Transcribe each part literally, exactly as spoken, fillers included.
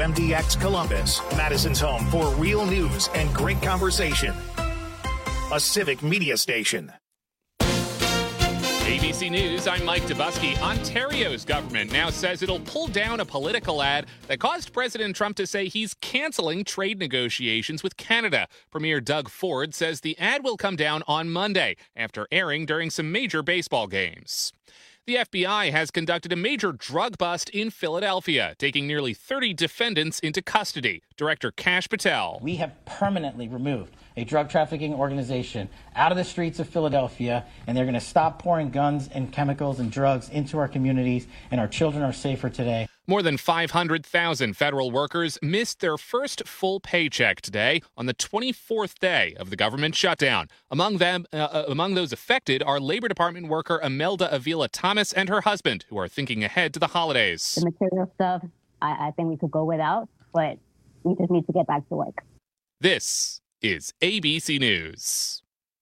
M D X Columbus, Madison's home for real news and great conversation. A civic media station. A B C News, I'm Mike Dubusky. Ontario's government now says it'll pull down a political ad that caused President Trump to say he's canceling trade negotiations with Canada. Premier Doug Ford says the ad will come down on Monday after airing during some major baseball games. The F B I has conducted a major drug bust in Philadelphia, taking nearly thirty defendants into custody. Director Kash Patel. We have permanently removed a drug trafficking organization out of the streets of Philadelphia, and they're going to stop pouring guns and chemicals and drugs into our communities, and our children are safer today. More than five hundred thousand federal workers missed their first full paycheck today on the twenty-fourth day of the government shutdown. Among them, uh, among those affected are Labor Department worker Imelda Avila Thomas and her husband, who are thinking ahead to the holidays. The material stuff, I, I think we could go without, but we just need to get back to work. This is A B C News.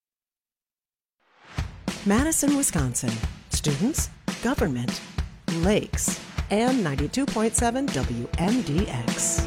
Madison, Wisconsin. Students, government, lakes, and ninety-two point seven W M D X.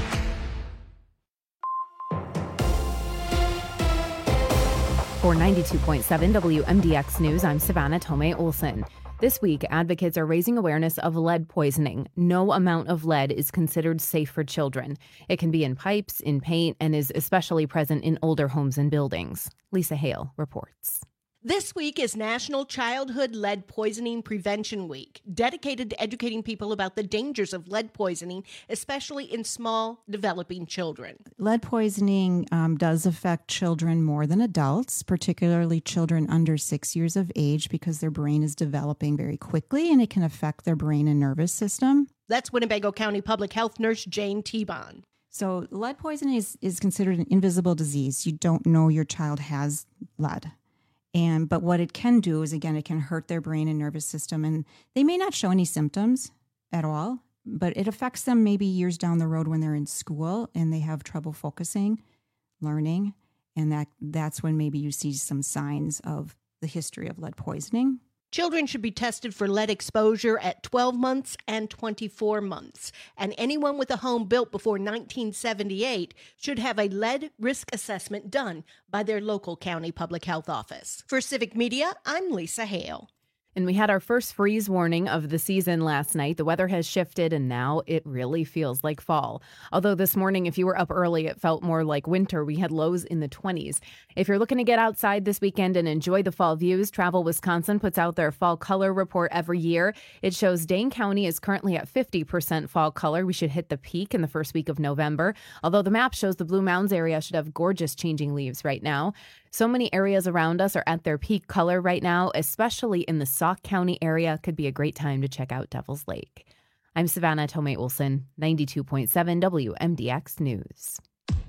For ninety-two point seven W M D X News, I'm Savannah Tomei Olson. This week, advocates are raising awareness of lead poisoning. No amount of lead is considered safe for children. It can be in pipes, in paint, and is especially present in older homes and buildings. Lisa Hale reports. This week is National Childhood Lead Poisoning Prevention Week, dedicated to educating people about the dangers of lead poisoning, especially in small, developing children. Lead poisoning um, does affect children more than adults, particularly children under six years of age, because their brain is developing very quickly and it can affect their brain and nervous system. That's Winnebago County Public Health Nurse Jane T-Bon. So lead poisoning is, is considered an invisible disease. You don't know your child has lead. And but what it can do is, again, it can hurt their brain and nervous system. And they may not show any symptoms at all, but it affects them maybe years down the road when they're in school and they have trouble focusing, learning. And that that's when maybe you see some signs of the history of lead poisoning. Children should be tested for lead exposure at twelve months and twenty-four months. And anyone with a home built before nineteen seventy-eight should have a lead risk assessment done by their local county public health office. For Civic Media, I'm Lisa Hale. And we had our first freeze warning of the season last night. The weather has shifted, and now it really feels like fall. Although this morning, if you were up early, it felt more like winter. We had lows in the twenties. If you're looking to get outside this weekend and enjoy the fall views, Travel Wisconsin puts out their fall color report every year. It shows Dane County is currently at fifty percent fall color. We should hit the peak in the first week of November. Although the map shows the Blue Mounds area should have gorgeous changing leaves right now. So many areas around us are at their peak color right now, especially in the Sauk County area. Could be a great time to check out Devil's Lake. I'm Savannah Tomei Olson, ninety-two point seven W M D X News.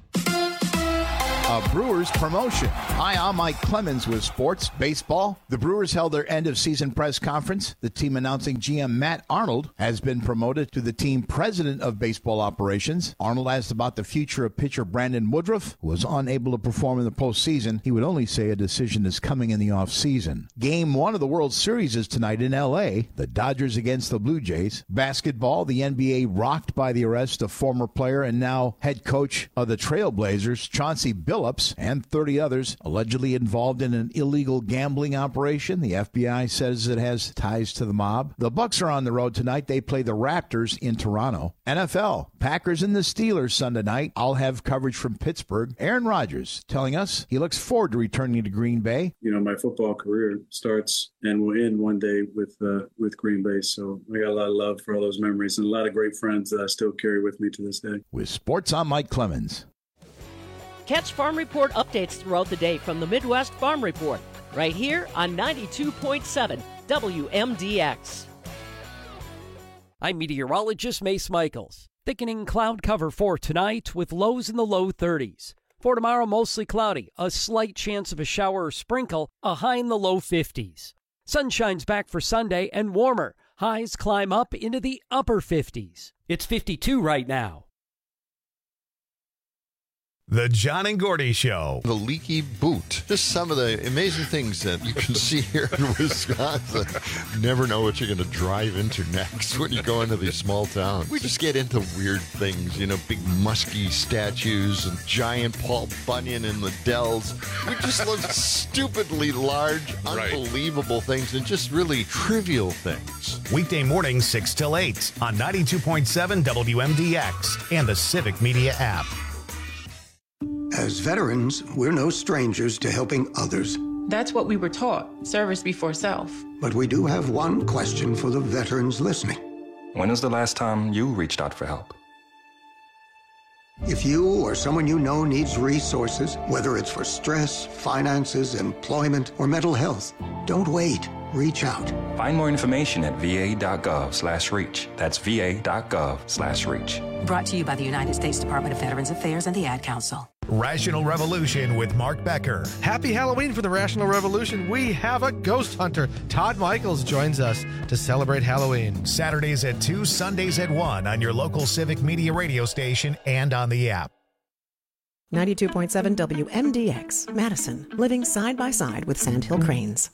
A Brewers promotion. Hi, I'm Mike Clemens with Sports Baseball. The Brewers held their end-of-season press conference. The team announcing G M Matt Arnold has been promoted to the team president of baseball operations. Arnold asked about the future of pitcher Brandon Woodruff, who was unable to perform in the postseason. He would only say a decision is coming in the offseason. Game one of the World Series is tonight in L A. The Dodgers against the Blue Jays. Basketball, the N B A rocked by the arrest of former player and now head coach of the Trailblazers, Chauncey Billups, and thirty others allegedly involved in an illegal gambling operation. The F B I says it has ties to the mob. The Bucks are on the road tonight. They play the Raptors in Toronto. N F L, Packers and the Steelers Sunday night. I'll have coverage from Pittsburgh. Aaron Rodgers telling us he looks forward to returning to Green Bay. You know, my football career starts and will end one day with uh, with Green Bay. So I got a lot of love for all those memories and a lot of great friends that I still carry with me to this day. With sports, I'm Mike Clemens. Catch Farm Report updates throughout the day from the Midwest Farm Report, right here on ninety-two point seven W M D X. I'm meteorologist Mace Michaels. Thickening cloud cover for tonight with lows in the low thirties. For tomorrow, mostly cloudy, a slight chance of a shower or sprinkle, a high in the low fifties. Sunshine's back for Sunday and warmer. Highs climb up into the upper fifties. It's fifty-two right now. The John and Gordy Show. The leaky boot. Just some of the amazing things that you can see here in Wisconsin. You never know what you're going to drive into next when you go into these small towns. We just get into weird things, you know, big musky statues and giant Paul Bunyan in the Dells. We just love stupidly large, unbelievable things and just really trivial things. Weekday mornings, six till eight on ninety-two point seven W M D X and the Civic Media app. As veterans, we're no strangers to helping others. That's what we were taught, service before self. But we do have one question for the veterans listening. When was the last time you reached out for help? If you or someone you know needs resources, whether it's for stress, finances, employment, or mental health, don't wait. Reach out. Find more information at va.gov slash reach. That's va.gov slash reach. Brought to you by the United States Department of Veterans Affairs and the Ad Council. Rational Revolution with Mark Becker. Happy Halloween for the Rational Revolution. We have a ghost hunter. Todd Michaels joins us to celebrate Halloween. Saturdays at two, Sundays at one on your local Civic Media radio station and on the app. ninety-two point seven W M D X, Madison, living side by side with Sandhill Cranes.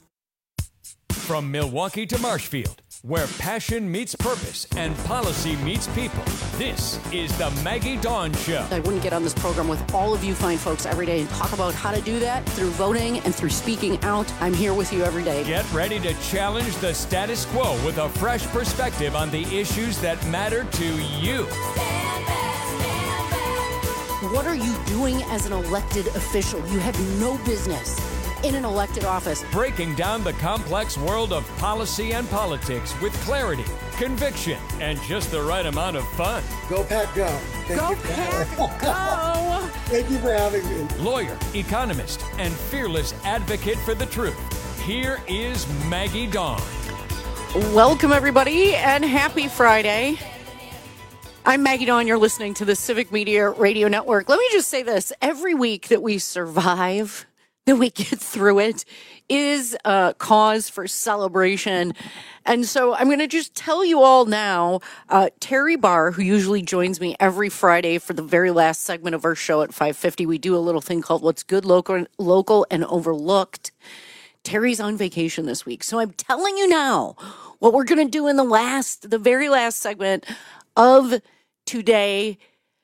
From Milwaukee to Marshfield, where passion meets purpose and policy meets people, this is the Maggie Dawn Show. I wouldn't get on this program with all of you fine folks every day and talk about how to do that through voting and through speaking out. I'm here with you every day. Get ready to challenge the status quo with a fresh perspective on the issues that matter to you. Stand back, stand back. What are you doing as an elected official? You have no business in an elected office. Breaking down the complex world of policy and politics with clarity, conviction, and just the right amount of fun. Go Pack Go. Thank Go you. Pack Go. Thank you for having me. Lawyer, economist, and fearless advocate for the truth. Here is Maggie Dawn. Welcome, everybody, and happy Friday. I'm Maggie Dawn. You're listening to the Civic Media Radio Network. Let me just say this. Every week that we survive, that we get through it, is a cause for celebration. And so I'm going to just tell you all now, uh, Terry Barr, who usually joins me every Friday for the very last segment of our show at five fifty, we do a little thing called What's Good, Local, local and Overlooked. Terry's on vacation this week. So I'm telling you now what we're going to do in the last, the very last segment of today,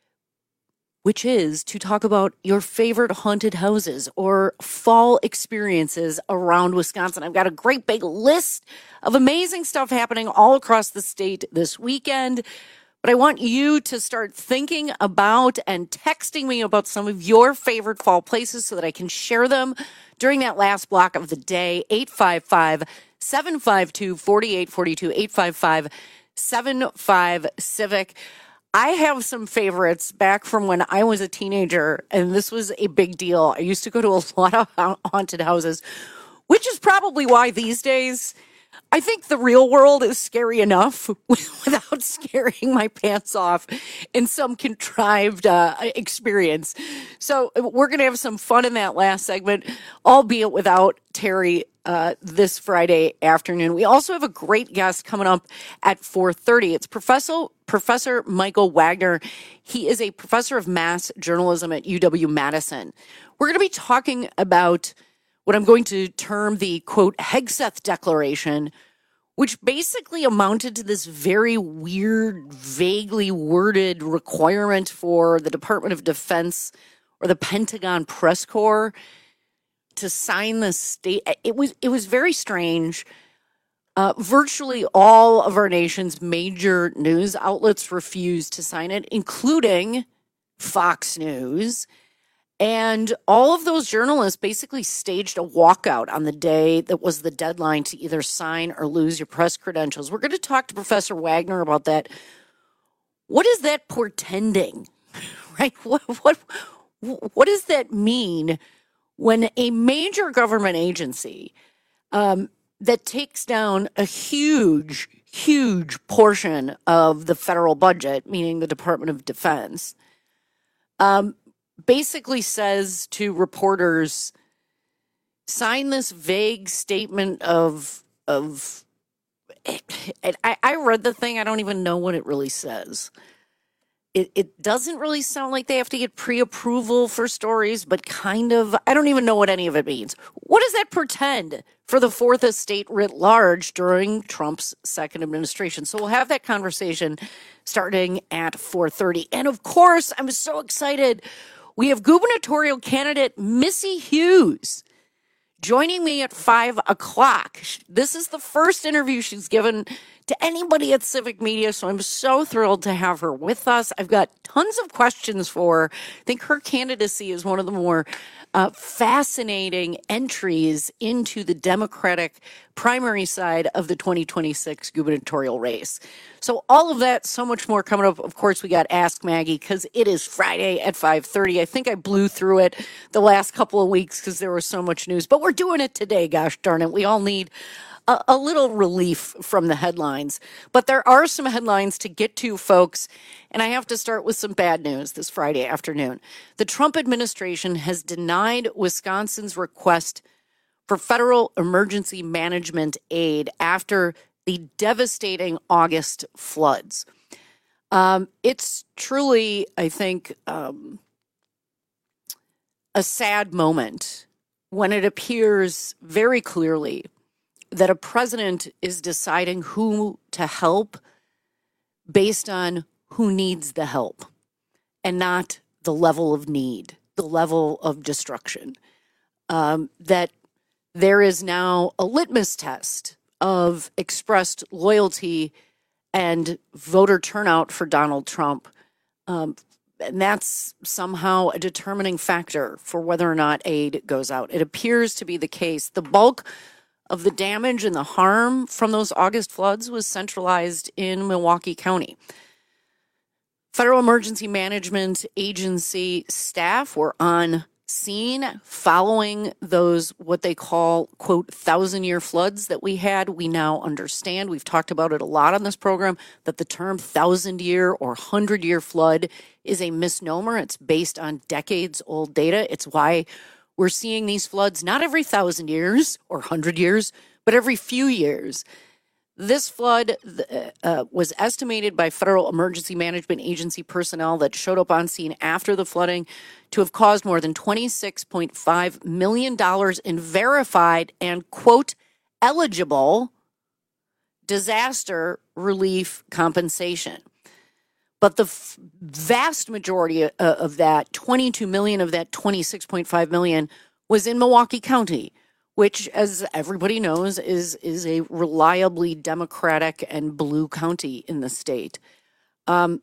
which is to talk about your favorite haunted houses or fall experiences around Wisconsin. I've got a great big list of amazing stuff happening all across the state this weekend, but I want you to start thinking about and texting me about some of your favorite fall places so that I can share them during that last block of the day. eight five five, seven five two, four eight four two, eight five five, seven five, CIVIC. I have some favorites back from when I was a teenager, and this was a big deal. I used to go to a lot of haunted houses, which is probably why these days I think the real world is scary enough without scaring my pants off in some contrived uh, experience. So we're going to have some fun in that last segment, albeit without Terry uh, this Friday afternoon. We also have a great guest coming up at four thirty. It's Professor Professor Michael Wagner. He is a professor of mass journalism at U W-Madison. We're going to be talking about what I'm going to term the, quote, Hegseth Declaration, which basically amounted to this very weird, vaguely worded requirement for the Department of Defense or the Pentagon Press Corps to sign the state. It was, it was very strange. Uh, virtually all of our nation's major news outlets refused to sign it, including Fox News. And all of those journalists basically staged a walkout on the day that was the deadline to either sign or lose your press credentials. We're going to talk to Professor Wagner about that. What is that portending? Right? What what what does that mean when a major government agency um, that takes down a huge, huge portion of the federal budget, meaning the Department of Defense, um, basically says to reporters, sign this vague statement of, of, I, I read the thing. I don't even know what it really says. it, it doesn't really sound like they have to get pre-approval for stories, but kind of, I don't even know what any of it means. What does that portend for the Fourth Estate writ large during Trump's second administration? So we'll have that conversation starting at four thirty. And of course, I'm so excited. We have gubernatorial candidate Missy Hughes joining me at five o'clock. This is the first interview she's given to anybody at Civic Media, so I'm so thrilled to have her with us. I've got tons of questions for her. I think her candidacy is one of the more uh, fascinating entries into the Democratic primary side of the twenty twenty-six gubernatorial race. So all of that, so much more coming up. Of course, we got Ask Maggie because it is Friday at five thirty. I think I blew through it the last couple of weeks because there was so much news, but we're doing it today, gosh darn it. We all need a, a little relief from the headlines, but there are some headlines to get to, folks, and I have to start with some bad news this Friday afternoon. The Trump administration has denied Wisconsin's request for federal emergency management aid after the devastating August floods. Um, it's truly, I think, um, a sad moment when it appears very clearly that a president is deciding who to help based on who needs the help and not the level of need, the level of destruction. Um, that there is now a litmus test of expressed loyalty and voter turnout for Donald Trump. Um, and that's somehow a determining factor for whether or not aid goes out. It appears to be the case. The bulk of the damage and the harm from those August floods was centralized in Milwaukee County. Federal Emergency Management Agency staff were on scene following those, what they call, quote, thousand-year floods that we had. We now understand, we've talked about it a lot on this program, that the term thousand-year or hundred-year flood is a misnomer. It's based on decades-old data. It's why we're seeing these floods not every thousand years or hundred years, but every few years. This flood uh, was estimated by Federal Emergency Management Agency personnel that showed up on scene after the flooding to have caused more than twenty-six point five million dollars in verified and, quote, eligible disaster relief compensation. But the f- vast majority of, uh, of that, twenty-two million dollars of that twenty-six point five million dollars, was in Milwaukee County, which, as everybody knows, is is a reliably Democratic and blue county in the state. Um,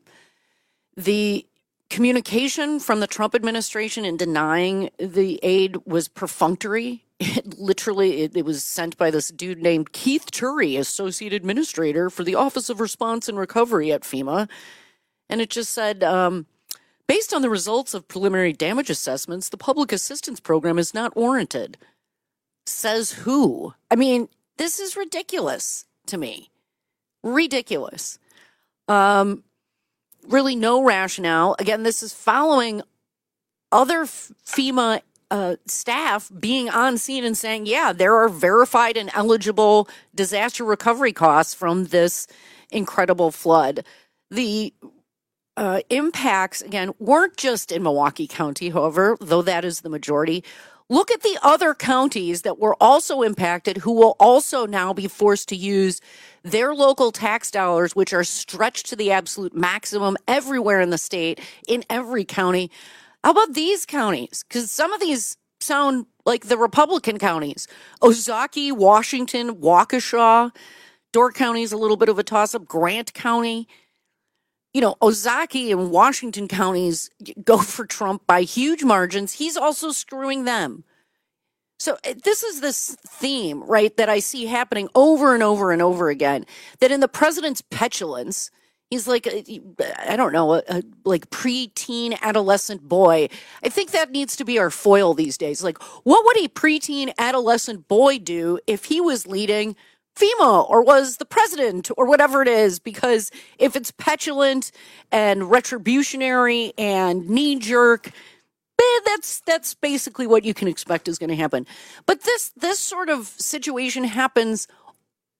the communication from the Trump administration in denying the aid was perfunctory. It literally, it, it was sent by this dude named Keith Turry, Associate Administrator for the Office of Response and Recovery at FEMA. And it just said, um, based on the results of preliminary damage assessments, the public assistance program is not warranted. Says who? I mean, this is ridiculous to me. Ridiculous. Um, really no rationale. Again, this is following other FEMA uh, staff being on scene and saying, yeah, there are verified and eligible disaster recovery costs from this incredible flood. The uh, impacts, again, weren't just in Milwaukee County, however, though that is the majority. Look at the other counties that were also impacted who will also now be forced to use their local tax dollars, which are stretched to the absolute maximum everywhere in the state, in every county. How about these counties? Because some of these sound like the Republican counties. Ozaukee, Washington, Waukesha. Door County is a little bit of a toss-up. Grant County. You know, Ozaukee and Washington counties go for Trump by huge margins. He's also screwing them. So this is this theme, right, that I see happening over and over and over again, that in the president's petulance, he's like, I don't know, a, a like preteen adolescent boy. I think that needs to be our foil these days. Like, what would a preteen adolescent boy do if he was leading FEMA or was the president or whatever it is? Because if it's petulant and retributionary and knee-jerk, eh, that's that's basically what you can expect is going to happen. But this this sort of situation happens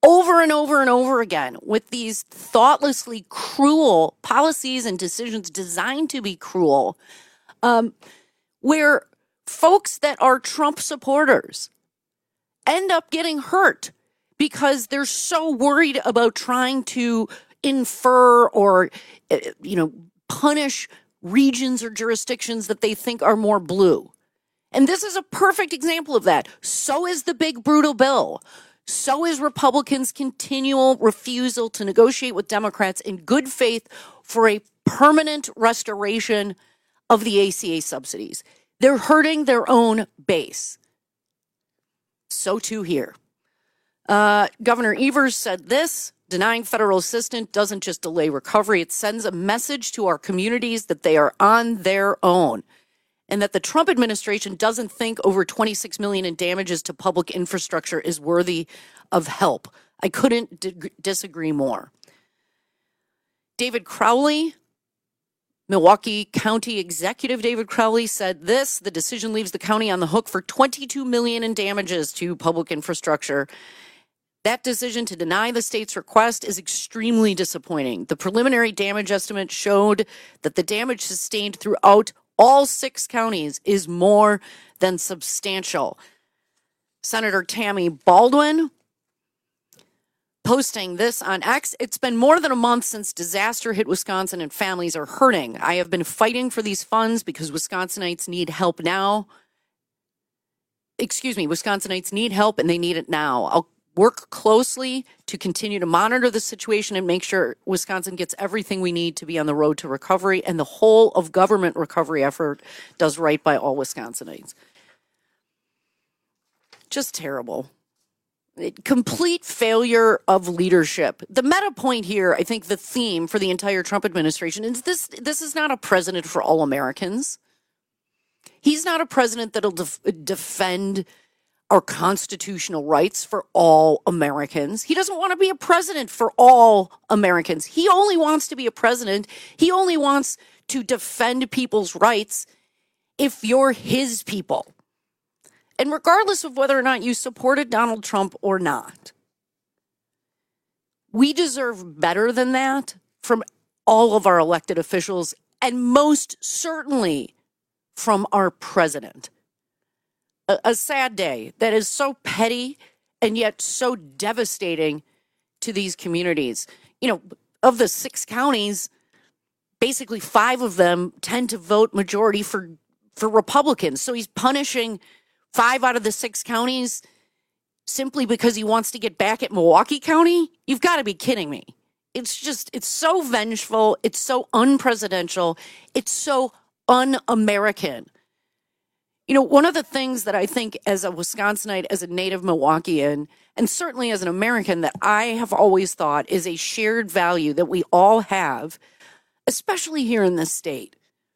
over and over and over again with these thoughtlessly cruel policies and decisions designed to be cruel, um, where folks that are Trump supporters end up getting hurt because they're so worried about trying to infer or, you know, punish regions or jurisdictions that they think are more blue. And this is a perfect example of that. So is the big brutal bill. So is Republicans' continual refusal to negotiate with Democrats in good faith for a permanent restoration of the A C A subsidies. They're hurting their own base. So too here. Uh, Governor Evers said this: denying federal assistance doesn't just delay recovery, it sends a message to our communities that they are on their own, and that the Trump administration doesn't think over twenty-six million dollars in damages to public infrastructure is worthy of help. I couldn't d- disagree more. David Crowley, Milwaukee County Executive David Crowley, said this: the decision leaves the county on the hook for twenty-two million dollars in damages to public infrastructure. That decision to deny the state's request is extremely disappointing. The preliminary damage estimate showed that the damage sustained throughout all six counties is more than substantial. Senator Tammy Baldwin posting this on X: it's been more than a month since disaster hit Wisconsin and families are hurting. I have been fighting for these funds because Wisconsinites need help now. Excuse me, Wisconsinites need help and they need it now. I'll work closely to continue to monitor the situation and make sure Wisconsin gets everything we need to be on the road to recovery, and the whole of government recovery effort does right by all Wisconsinites. Just terrible. Complete failure of leadership. The meta point here, I think the theme for the entire Trump administration is this: this is not a president for all Americans. He's not a president that'll def- defend our constitutional rights for all Americans. He doesn't want to be a president for all Americans. He only wants to be a president. He only wants to defend people's rights if you're his people. And regardless of whether or not you supported Donald Trump or not, we deserve better than that from all of our elected officials, and most certainly from our president. A, a sad day that is so petty and yet so devastating to these communities. You know, of the six counties, basically five of them tend to vote majority for, for Republicans. So he's punishing five out of the six counties simply because he wants to get back at Milwaukee County? You've got to be kidding me. It's just, it's so vengeful. It's so unpresidential. It's so un-American. You know, one of the things that I think as a Wisconsinite, as a native Milwaukeean, and certainly as an American, that I have always thought is a shared value that we all have, especially here in this state,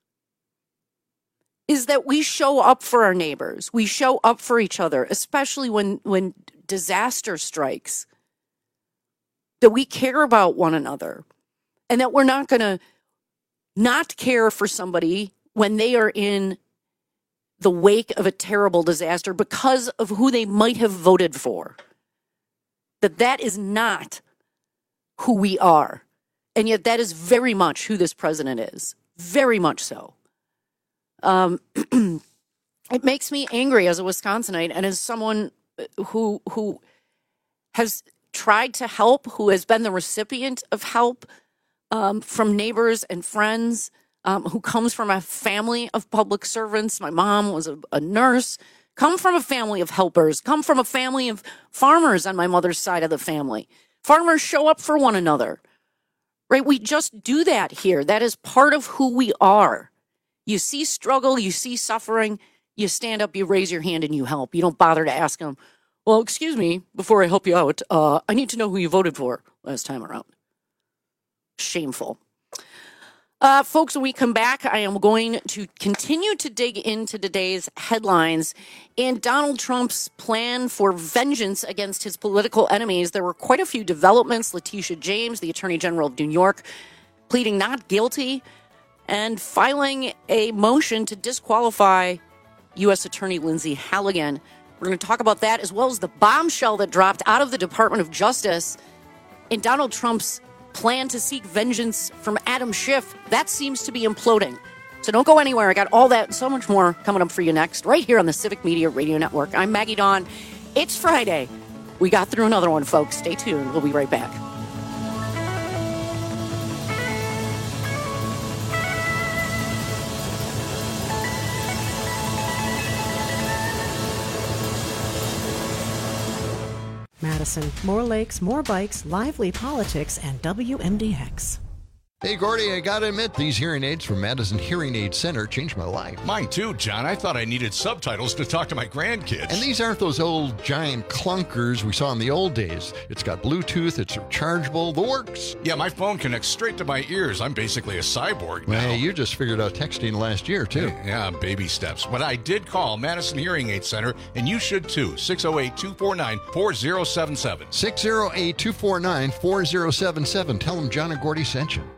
is that we show up for our neighbors. We show up for each other, especially when, when disaster strikes, that we care about one another, and that we're not going to not care for somebody when they are in the wake of a terrible disaster because of who they might have voted for. That that is not who we are. And yet that is very much who this president is. Very much so. Um, it makes me angry as a Wisconsinite and as someone who who has tried to help, who has been the recipient of help um, from neighbors and friends, um, who comes from a family of public servants. My mom was a, a nurse, come from a family of helpers, come from a family of farmers on my mother's side of the family. Farmers show up for one another, right? We just do that here. That is part of who we are. You see struggle, you see suffering, you stand up, you raise your hand, and you help. You don't bother to ask them, well, excuse me, before I help you out, uh, I need to know who you voted for last time around. Shameful. Uh, folks, when we come back, I am going to continue to dig into today's headlines and Donald Trump's plan for vengeance against his political enemies. There were quite a few developments. Letitia James, the Attorney General of New York, pleading not guilty and filing a motion to disqualify U S Attorney Lindsay Halligan. We're going to talk about that as well as the bombshell that dropped out of the Department of Justice in Donald Trump's plan to seek vengeance from Adam Schiff. That seems to be imploding. So don't go anywhere. I got all that and so much more coming up for you next, right here on the Civic Media Radio Network. I'm Maggie Dawn. It's Friday. We got through another one, folks. Stay tuned. We'll be right back. Madison, more lakes, more bikes, lively politics, and W M D X. Hey, Gordy, I gotta admit, these hearing aids from Madison Hearing Aid Center changed my life. Mine too, John. I thought I needed subtitles to talk to my grandkids. And these aren't those old giant clunkers we saw in the old days. It's got Bluetooth, it's rechargeable, the works. Yeah, my phone connects straight to my ears. I'm basically a cyborg now. Well, you just figured out texting last year, too. Yeah, baby steps. But I did call Madison Hearing Aid Center, and you should too. six oh eight, two four nine, four oh seven seven. six oh eight, two four nine, four oh seven seven. Tell them John and Gordy sent you.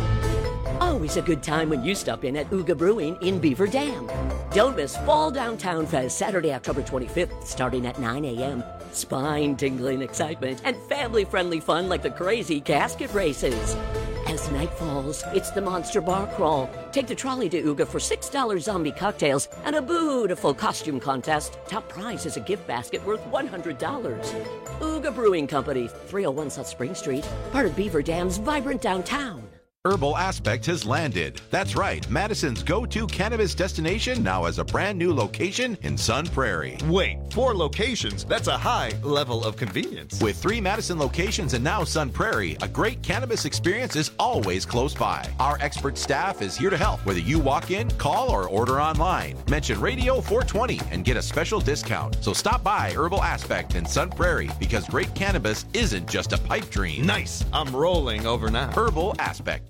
Always a good time when you stop in at Ooga Brewing in Beaver Dam. Don't miss Fall Downtown Fest, Saturday, October twenty-fifth, starting at nine a.m. Spine-tingling excitement and family-friendly fun like the crazy casket races. As night falls, it's the Monster Bar Crawl. Take the trolley to Ooga for six dollars zombie cocktails and a beautiful costume contest. Top prize is a gift basket worth one hundred dollars. Ooga Brewing Company, three oh one South Spring Street, part of Beaver Dam's vibrant downtown. Herbal Aspect has landed. That's right, Madison's go-to cannabis destination now has a brand new location in Sun Prairie. Wait, four locations? That's a high level of convenience. With three Madison locations and now Sun Prairie, a great cannabis experience is always close by. Our expert staff is here to help, whether you walk in, call, or order online. Mention Radio four twenty and get a special discount. So stop by Herbal Aspect in Sun Prairie because great cannabis isn't just a pipe dream. Nice. I'm rolling over now. Herbal Aspect.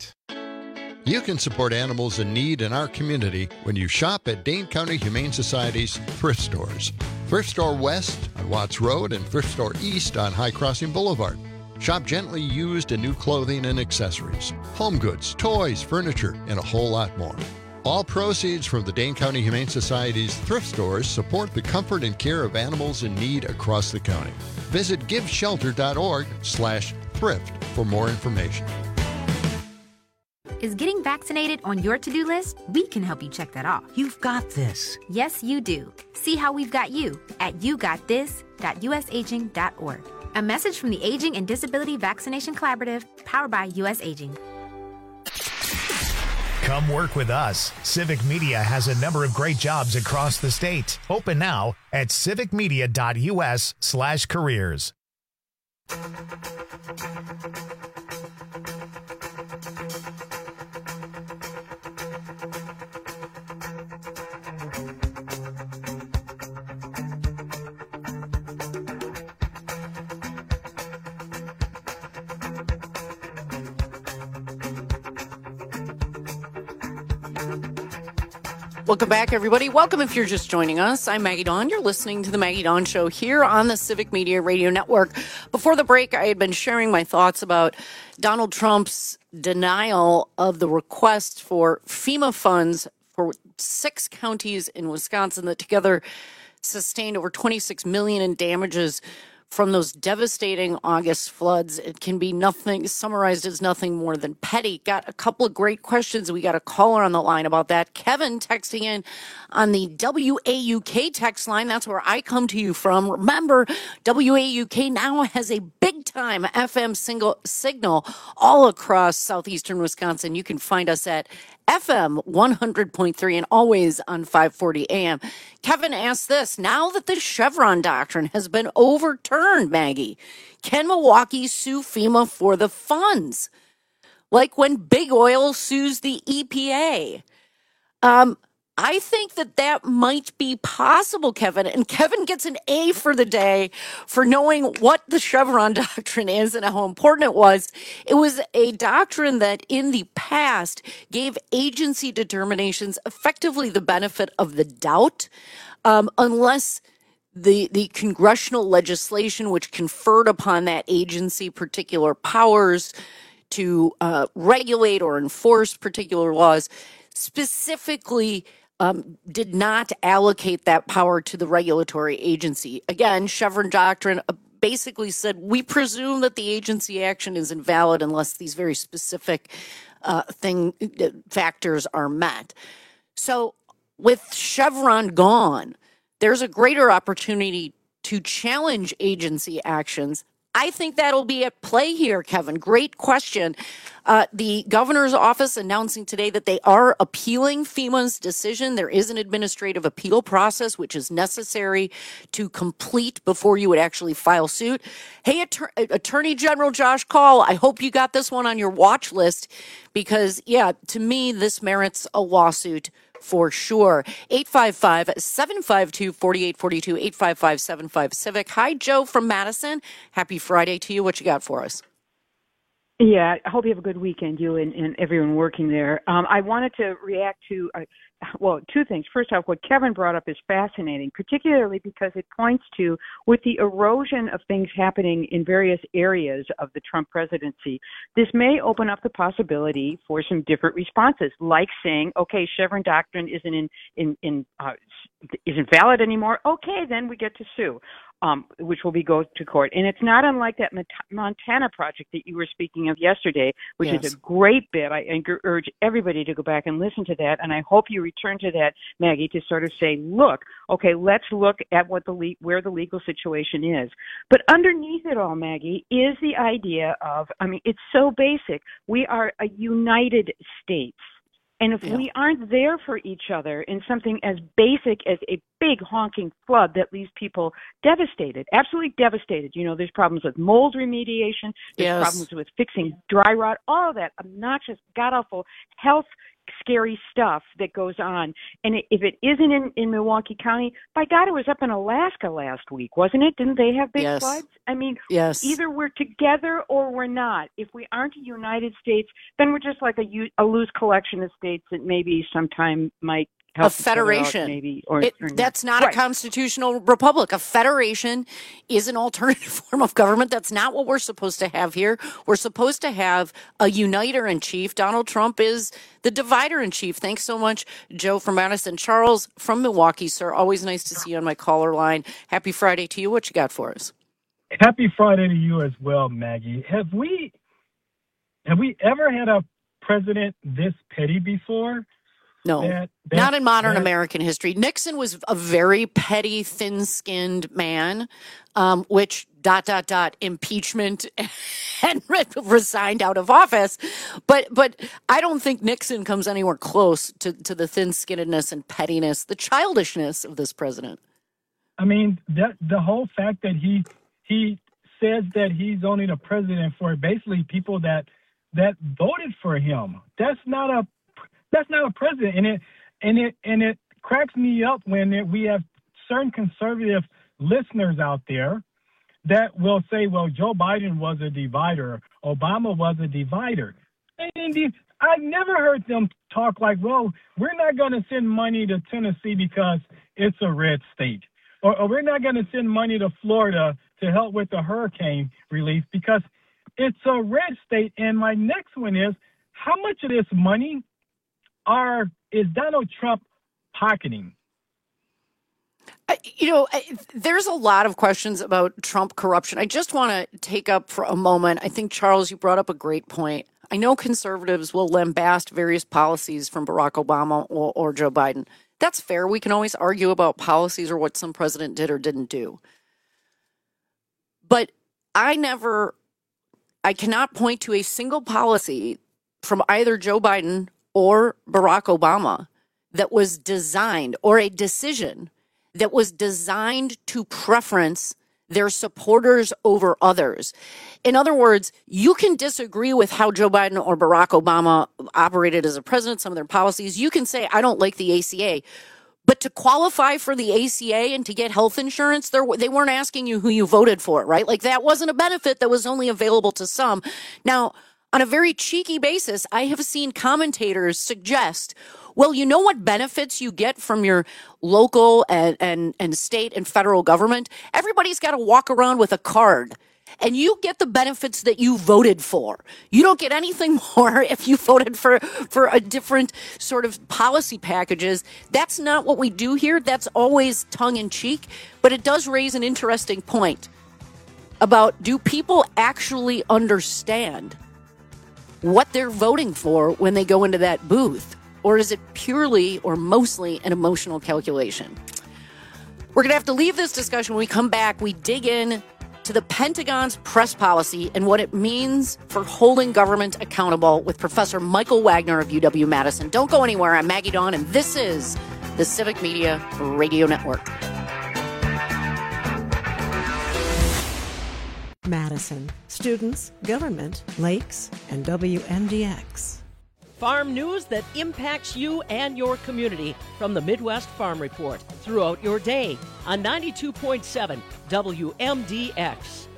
You can support animals in need in our community when you shop at Dane County Humane Society's thrift stores. Thrift Store West on Watts Road and Thrift Store East on High Crossing Boulevard. Shop gently used and new clothing and accessories, home goods, toys, furniture, and a whole lot more. All proceeds from the Dane County Humane Society's thrift stores support the comfort and care of animals in need across the county. Visit giveshelter.org slash thrift for more information. Is getting vaccinated on your to-do list? We can help you check that off. You've got this. Yes, you do. See how we've got you at you got this dot u s aging dot org. A message from the Aging and Disability Vaccination Collaborative, powered by U S Aging. Come work with us. Civic Media has a number of great jobs across the state. Open now at civicmedia.us slash careers. Welcome back, everybody. Welcome if you're just joining us. I'm Maggie Dawn. You're listening to the Maggie Dawn Show here on the Civic Media Radio Network. Before the break, I had been sharing my thoughts about Donald Trump's denial of the request for FEMA funds for six counties in Wisconsin that together sustained over twenty-six million dollars in damages from those devastating August floods. It can be nothing, summarized as nothing more than petty. Got a couple of great questions. We got a caller on the line about that. Kevin texting in on the W A U K text line. That's where I come to you from. Remember, W A U K now has a big-time F M single signal all across southeastern Wisconsin. You can find us at F M one hundred point three and always on five forty A M. Kevin asked this, now that the Chevron doctrine has been overturned, Maggie, can Milwaukee sue FEMA for the funds? Like when Big Oil sues the E P A. Um, I think that that might be possible, Kevin. And Kevin gets an A for the day for knowing what the Chevron doctrine is and how important it was. It was a doctrine that in the past gave agency determinations effectively the benefit of the doubt, um, unless the the congressional legislation which conferred upon that agency particular powers to uh, regulate or enforce particular laws specifically um, did not allocate that power to the regulatory agency. Again, Chevron doctrine basically said, we presume that the agency action is invalid unless these very specific uh, thing uh, factors are met. So with Chevron gone, there's a greater opportunity to challenge agency actions. I think that'll be at play here, Kevin. Great question. Uh, the governor's office announcing today that they are appealing FEMA's decision. There is an administrative appeal process, which is necessary to complete before you would actually file suit. Hey, Attor- Attorney General Josh Kaul, I hope you got this one on your watch list because, yeah, to me, this merits a lawsuit for sure. eight five five, seven five two, four eight four two, eight five five, seven five Civic. Hi, Joe from Madison. Happy Friday to you. What you got for us? Yeah, I hope you have a good weekend, you and, and everyone working there. Um, I wanted to react to, uh, well, two things. First off, what Kevin brought up is fascinating, particularly because it points to, with the erosion of things happening in various areas of the Trump presidency, this may open up the possibility for some different responses, like saying, okay, Chevron doctrine isn't in, in, in uh, isn't valid anymore. Okay, then we get to sue. Um, which will be go to court. And it's not unlike that Montana project that you were speaking of yesterday, which yes. is a great bit. I urge everybody to go back and listen to that. And I hope you return to that, Maggie, to sort of say, look, okay, let's look at what the le- where the legal situation is. But underneath it all, Maggie, is the idea of, I mean, it's so basic. We are a United States. And if yeah. we aren't there for each other in something as basic as a big honking flood that leaves people devastated, absolutely devastated. You know, there's problems with mold remediation, there's yes. problems with fixing dry rot, all of that obnoxious, god-awful health scary stuff that goes on. And if it isn't in, in Milwaukee County, by God, it was up in Alaska last week, wasn't it? Didn't they have big yes. floods? I mean, yes. either we're together or we're not. If we aren't a United States, then we're just like a, a loose collection of states that maybe sometime might help a federation. Out, maybe, or, it, or that's not right. a constitutional republic. A federation is an alternative form of government. That's not what we're supposed to have here. We're supposed to have a uniter in chief. Donald Trump is the divider in chief. Thanks so much, Joe from Madison. Charles from Milwaukee, sir. Always nice to see you on my caller line. Happy Friday to you. What you got for us? Happy Friday to you as well, Maggie. Have we have we ever had a president this petty before? No, that, that, not in modern that, American history. Nixon was a very petty, thin-skinned man, um, which dot, dot, dot, impeachment and resigned out of office. But but I don't think Nixon comes anywhere close to, to the thin-skinnedness and pettiness, the childishness of this president. I mean, that the whole fact that he he says that he's only the president for basically people that that voted for him. That's not a That's not a president, and it and it and it cracks me up when it, we have certain conservative listeners out there that will say, "Well, Joe Biden was a divider, Obama was a divider." And the, I never heard them talk like, "Well, we're not going to send money to Tennessee because it's a red state, or, or we're not going to send money to Florida to help with the hurricane relief because it's a red state." And my next one is, how much of this money Are is Donald Trump pocketing? I, you know, I, there's a lot of questions about Trump corruption. I just want to take up for a moment. I think, Charles, you brought up a great point. I know conservatives will lambast various policies from Barack Obama or, or Joe Biden. That's fair. We can always argue about policies or what some president did or didn't do. But I never, I cannot point to a single policy from either Joe Biden or Barack Obama that was designed, or a decision that was designed to preference their supporters over others. In other words, you can disagree with how Joe Biden or Barack Obama operated as a president, some of their policies. You can say, I don't like the A C A. But to qualify for the A C A and to get health insurance, they weren't asking you who you voted for, right? Like, that wasn't a benefit that was only available to some. Now, on a very cheeky basis, I have seen commentators suggest, well, you know what benefits you get from your local and, and, and state and federal government? Everybody's got to walk around with a card. and you get the benefits that you voted for. You don't get anything more if you voted for, for a different sort of policy packages. That's not what we do here. That's always tongue-in-cheek, but it does raise an interesting point about, do people actually understand what they're voting for when they go into that booth? Or is it purely or mostly an emotional calculation? We're going to have to leave this discussion. When we come back, we dig in to the Pentagon's press policy and what it means for holding government accountable with Professor Michael Wagner of U W-Madison. Don't go anywhere. I'm Maggie Dawn, and this is the Civic Media Radio Network. Madison. Students, government, lakes, and W M D X. Farm news that impacts you and your community from the Midwest Farm Report throughout your day on ninety-two point seven W M D X.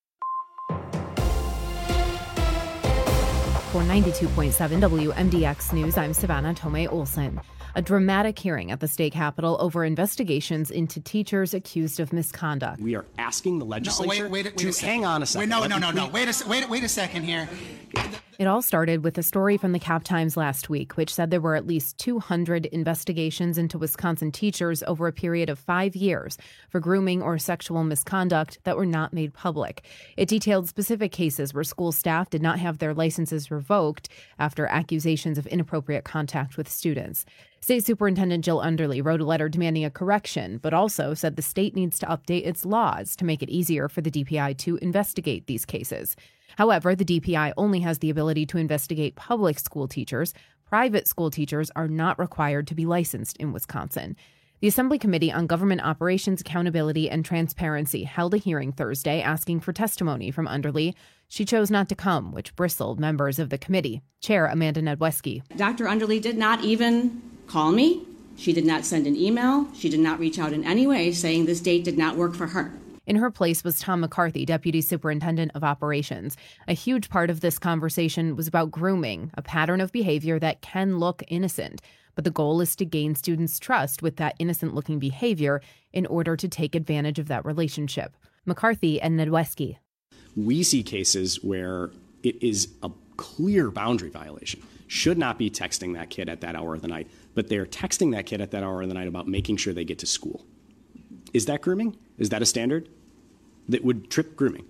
For ninety-two point seven W M D X News, I'm Savannah Tomei Olson. A dramatic hearing at the state capitol over investigations into teachers accused of misconduct. We are asking the legislature no, wait, wait, wait to a second. hang on a second. Wait, no, no, no, no. Wait a, wait, wait a second here. It all started with a story from the Cap Times last week, which said there were at least two hundred investigations into Wisconsin teachers over a period of five years for grooming or sexual misconduct that were not made public. It detailed specific cases where school staff did not have their licenses revoked after accusations of inappropriate contact with students. State Superintendent Jill Underly wrote a letter demanding a correction, but also said the state needs to update its laws to make it easier for the D P I to investigate these cases. However, the D P I only has the ability to investigate public school teachers. Private school teachers are not required to be licensed in Wisconsin. The Assembly Committee on Government Operations, Accountability, and Transparency held a hearing Thursday asking for testimony from Underly. She chose not to come, which bristled members of the committee. Chair Amanda Nedweski. Doctor Underly did not even call me. She did not send an email. She did not reach out in any way saying this date did not work for her. In her place was Tom McCarthy, Deputy Superintendent of Operations. A huge part of this conversation was about grooming, a pattern of behavior that can look innocent. But the goal is to gain students' trust with that innocent-looking behavior in order to take advantage of that relationship. McCarthy and Nedweski. We see cases where it is a clear boundary violation. Should not be texting that kid at that hour of the night, but they're texting that kid at that hour of the night about making sure they get to school. Is that grooming? Is that a standard that would trip grooming?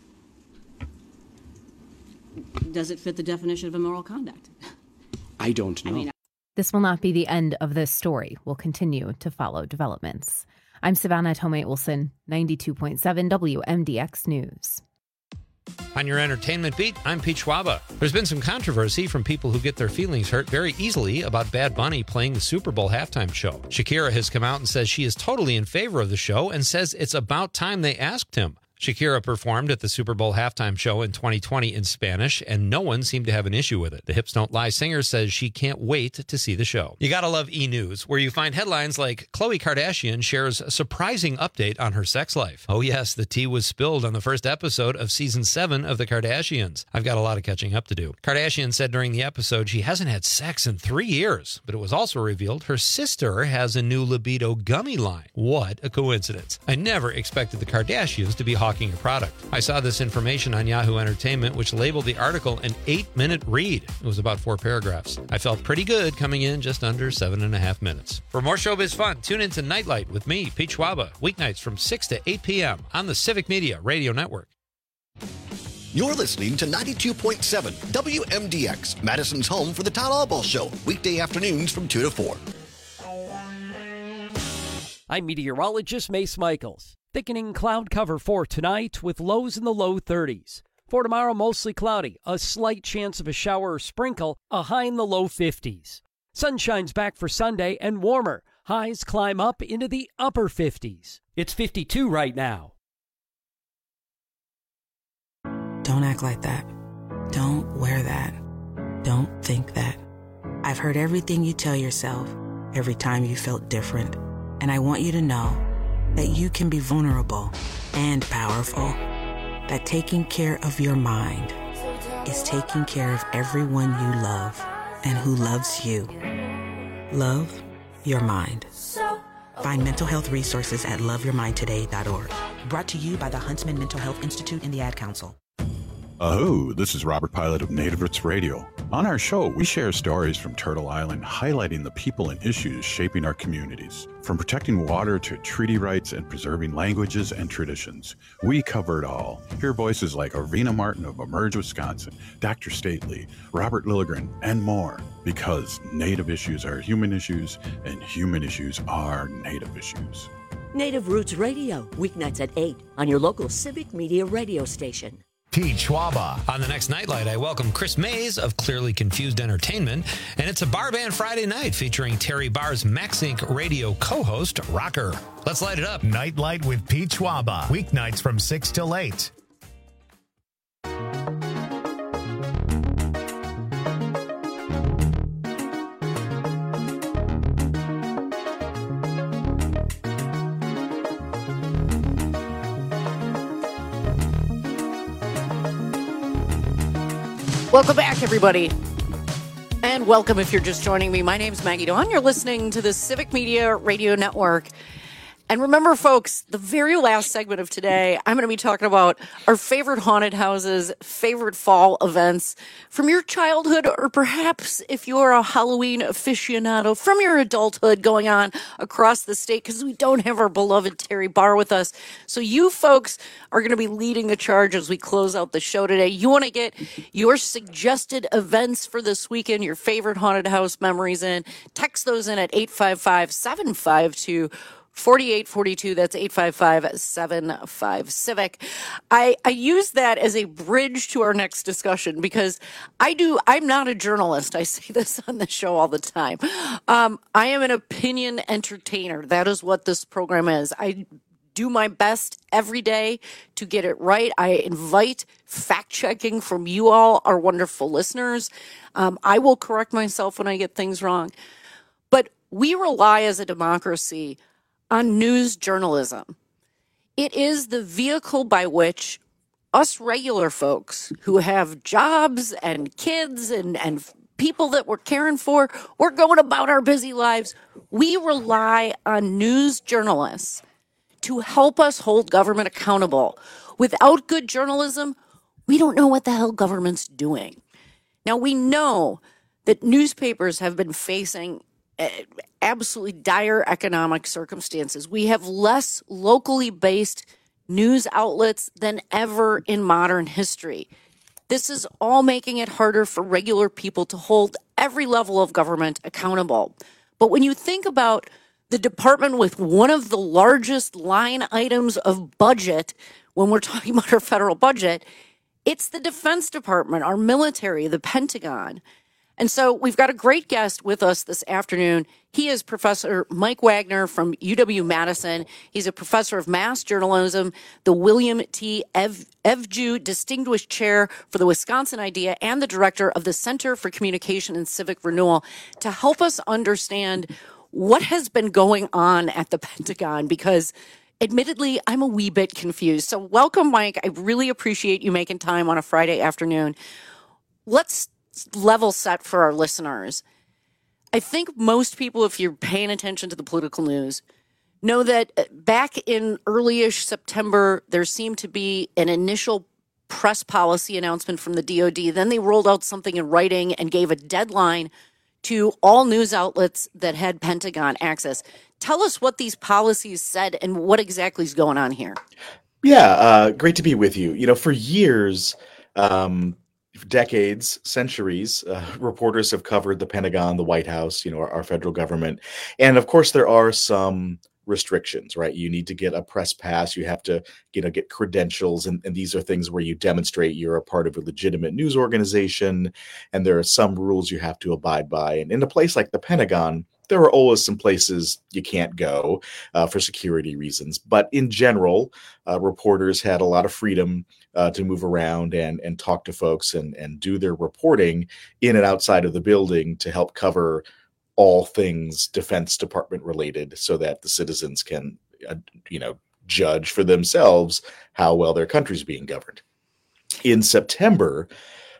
Does it fit the definition of immoral conduct? I don't know. I mean, This will not be the end of this story. We'll continue to follow developments. I'm Savannah Tomei Olson, ninety-two point seven W M D X News. On your entertainment beat, I'm Pete Schwaba. There's been some controversy from people who get their feelings hurt very easily about Bad Bunny playing the Super Bowl halftime show. Shakira has come out and says she is totally in favor of the show and says it's about time they asked him. Shakira performed at the Super Bowl halftime show in twenty twenty in Spanish, and no one seemed to have an issue with it. The Hips Don't Lie singer says she can't wait to see the show. You gotta love E-News, where you find headlines like Khloe Kardashian shares a surprising update on her sex life. Oh yes, the tea was spilled on the first episode of season seven of The Kardashians. I've got a lot of catching up to do. Kardashian said during the episode she hasn't had sex in three years, but it was also revealed her sister has a new libido gummy line. What a coincidence. I never expected the Kardashians to be hawking a product. I saw this information on Yahoo Entertainment, which labeled the article an eight-minute read. It was about four paragraphs. I felt pretty good coming in just under seven and a half minutes. For more showbiz fun, tune in to Nightlight with me, Pete Schwaba, weeknights from six to eight p.m. on the Civic Media Radio Network. You're listening to ninety-two point seven W M D X, Madison's home for the Todd Albaugh Show, weekday afternoons from two to four. I'm meteorologist Mace Michaels. Thickening cloud cover for tonight with lows in the low thirties. For tomorrow, mostly cloudy, a slight chance of a shower or sprinkle, a high in the low fifties. Sunshine's back for Sunday and warmer. Highs climb up into the upper fifties. It's fifty-two right now. Don't act like that. Don't wear that. Don't think that. I've heard everything you tell yourself every time you felt different. And I want you to know that you can be vulnerable and powerful. That taking care of your mind is taking care of everyone you love and who loves you. Love your mind. Find mental health resources at love your mind today dot org. Brought to you by the Huntsman Mental Health Institute and the Ad Council. Oh, this is Robert Pilot of Native Roots Radio. On our show, we share stories from Turtle Island highlighting the people and issues shaping our communities. From protecting water to treaty rights and preserving languages and traditions, we cover it all. Hear voices like Arvina Martin of Emerge, Wisconsin, Doctor Stately, Robert Lilligren, and more. Because Native issues are human issues, and human issues are Native issues. Native Roots Radio, weeknights at eight on your local Civic Media radio station. Pete Schwaba. On the next Nightlight, I welcome Chris Mays of Clearly Confused Entertainment, and it's a Bar Band Friday night featuring Terry Barr's Max Incorporated radio co-host, Rocker. Let's light it up. Nightlight with Pete Schwaba. Weeknights from six till eight. Welcome back, everybody. And welcome if you're just joining me. My name's Maggie Dawn. You're listening to the Civic Media Radio Network. And remember, folks, the very last segment of today, I'm going to be talking about our favorite haunted houses, favorite fall events from your childhood, or perhaps if you're a Halloween aficionado from your adulthood going on across the state, because we don't have our beloved Terry Barr with us. So you folks are going to be leading the charge as we close out the show today. You want to get your suggested events for this weekend, your favorite haunted house memories in. Text those in at eight five five, seven five two, forty-eight forty-two. That's eight five five, seven five Civic. I, I use that as a bridge to our next discussion because I do, I'm not a journalist. I say this on the show all the time. Um, I am an opinion entertainer. That is what this program is. I do my best every day to get it right. I invite fact checking from you all, our wonderful listeners. Um, I will correct myself when I get things wrong. But we rely as a democracy on news journalism. It is the vehicle by which us regular folks who have jobs and kids and, and people that we're caring for, we're going about our busy lives. We rely on news journalists to help us hold government accountable. Without good journalism, we don't know what the hell government's doing. Now, we know that newspapers have been facing absolutely dire economic circumstances. We have less locally based news outlets than ever in modern history. This is all making it harder for regular people to hold every level of government accountable. But when you think about the department with one of the largest line items of budget, when we're talking about our federal budget, it's the Defense Department, our military, the Pentagon. And so we've got a great guest with us this afternoon. He is Professor Mike Wagner from U W-Madison. He's a professor of mass journalism, the William T. Ev- Evju Distinguished Chair for the Wisconsin Idea, and the director of the Center for Communication and Civic Renewal, to help us understand what has been going on at the Pentagon, because admittedly, I'm a wee bit confused. So welcome, Mike. I really appreciate you making time on a Friday afternoon. Let's level set for our listeners. I think most people, if you're paying attention to the political news, know that back in early-ish September, there seemed to be an initial press policy announcement from the D O D. Then they rolled out something in writing and gave a deadline to all news outlets that had Pentagon access. Tell us what these policies said and what exactly is going on here. Yeah, uh, great to be with you. You know, for years, um, for decades, centuries, uh, reporters have covered the Pentagon, the White House, you know, our, our federal government. And of course, there are some restrictions, right? You need to get a press pass. You have to, you know, get credentials. And, and these are things where you demonstrate you're a part of a legitimate news organization. And there are some rules you have to abide by. And in a place like the Pentagon, there are always some places you can't go uh, for security reasons. But in general, uh, reporters had a lot of freedom uh, to move around and, and talk to folks and, and do their reporting in and outside of the building to help cover all things Defense Department related, so that the citizens can, uh, you know, judge for themselves how well their country's being governed. In September,